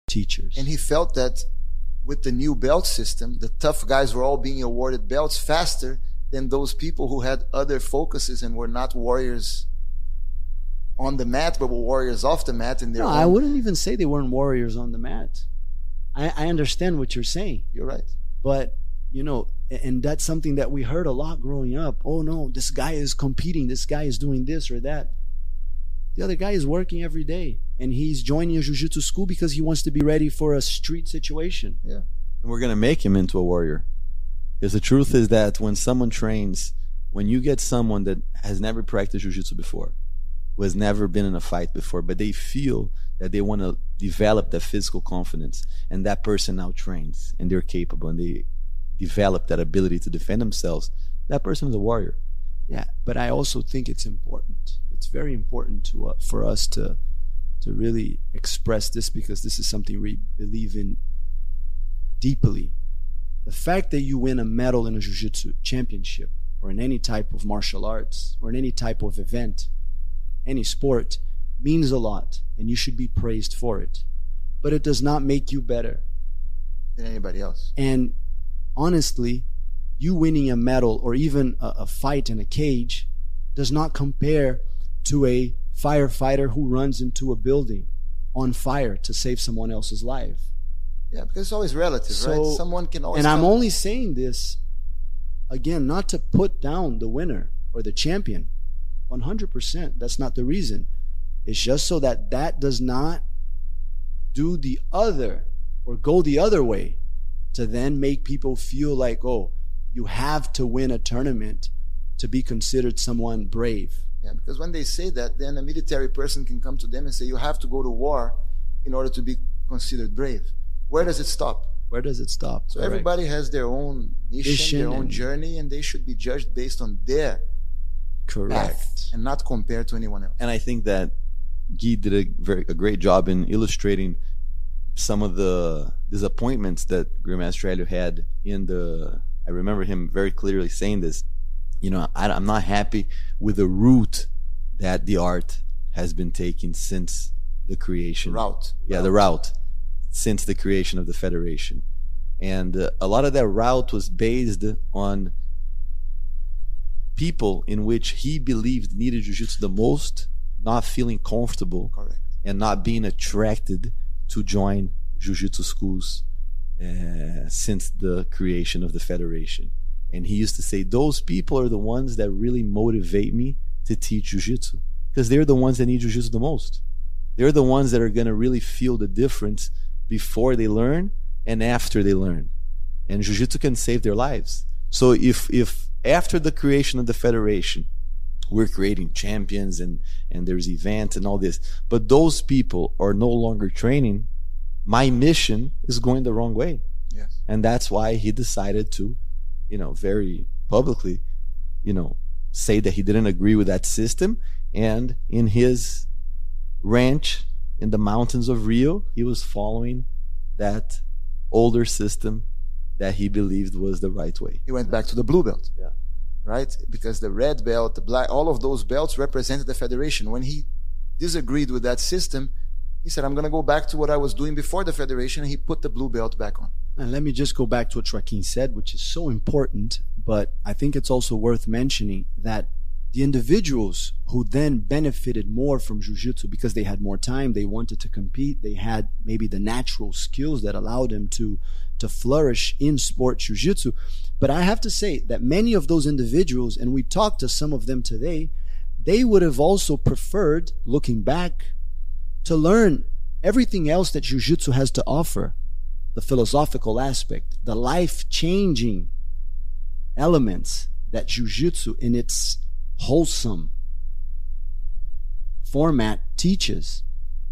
teachers. And he felt that with the new belt system, the tough guys were all being awarded belts faster than those people who had other focuses and were not warriors on the mat, but were warriors off the mat. In their I wouldn't even say they weren't warriors on the mat. I understand what you're saying. You're right. But, you know, and that's something that we heard a lot growing up. Oh, no, this guy is competing. This guy is doing this or that. The other guy is working every day. And he's joining a jiu-jitsu school because he wants to be ready for a street situation. Yeah. And we're going to make him into a warrior. Because the truth is that when someone trains, when you get someone that has never practiced jiu-jitsu before, who has never been in a fight before, but they feel that they want to develop that physical confidence, and that person now trains, and they're capable, and they develop that ability to defend themselves, that person is a warrior. Yeah, but I also think it's important. It's very important to for us to really express this, because this is something we believe in deeply. The fact that you win a medal in a jiu-jitsu championship, or in any type of martial arts, or in any type of event, any sport, means a lot, and you should be praised for it. But it does not make you better than anybody else. And honestly, you winning a medal or even a fight in a cage does not compare to a firefighter who runs into a building on fire to save someone else's life. Yeah, because it's always relative, right? Someone can always. And I'm only saying this, again, not to put down the winner or the champion. 100%. That's not the reason. It's just so that that does not do the other or go the other way to then make people feel like, oh, you have to win a tournament to be considered someone brave. Yeah, because when they say that, then a military person can come to them and say, you have to go to war in order to be considered brave. Where does it stop? Where does it stop? So everybody has their own mission, their own journey, and they should be judged based on their path and not compared to anyone else. And I think that Guy did a great job in illustrating some of the disappointments that Grandmaster Helio had in the. I remember him very clearly saying this. You know, I'm not happy with the route that the art has been taking since the creation. The route since the creation of the federation, and a lot of that route was based on people in which he believed needed jiu-jitsu the most, not feeling comfortable. Correct. And not being attracted to join jiu-jitsu schools since the creation of the federation. And he used to say, those people are the ones that really motivate me to teach jiu-jitsu, because they're the ones that need jiu-jitsu the most. They're the ones that are going to really feel the difference before they learn and after they learn. And jiu-jitsu can save their lives. So if after the creation of the federation, we're creating champions and there's events and all this, but those people are no longer training, my mission is going the wrong way. Yes. And that's why he decided to, very publicly, say that he didn't agree with that system. And in his ranch in the mountains of Rio, he was following that older system that he believed was the right way. He went back to the blue belt. Yeah. Right? Because the red belt, the black, all of those belts represented the federation. When he disagreed with that system, he said, I'm going to go back to what I was doing before the federation, and he put the blue belt back on. And let me just go back to what Joaquin said, which is so important, but I think it's also worth mentioning that the individuals who then benefited more from jiu-jitsu because they had more time, they wanted to compete, they had maybe the natural skills that allowed them to flourish in sport jiu-jitsu. But I have to say that many of those individuals, and we talked to some of them today, they would have also preferred, looking back, to learn everything else that jiu-jitsu has to offer. The philosophical aspect, the life-changing elements that jiu-jitsu in its wholesome format teaches.